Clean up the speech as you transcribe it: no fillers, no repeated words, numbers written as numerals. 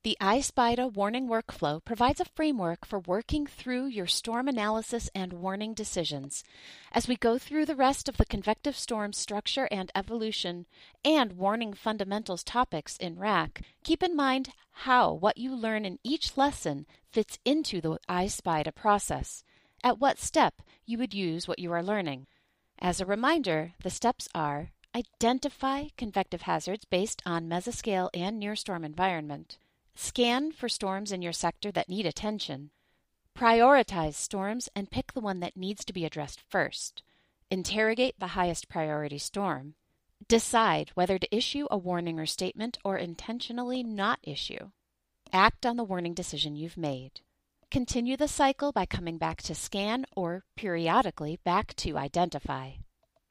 The iSpida warning workflow provides a framework for working through your storm analysis and warning decisions. As we go through the rest of the convective storm structure and evolution and warning fundamentals topics in RAC, keep in mind how what you learn in each lesson fits into the iSpida process, at what step you would use what you are learning. As a reminder, the steps are: identify convective hazards based on mesoscale and near storm environment. Scan for storms in your sector that need attention. Prioritize storms and pick the one that needs to be addressed first. Interrogate the highest priority storm. Decide whether to issue a warning or statement or intentionally not issue. Act on the warning decision you've made. Continue the cycle by coming back to scan or periodically back to identify.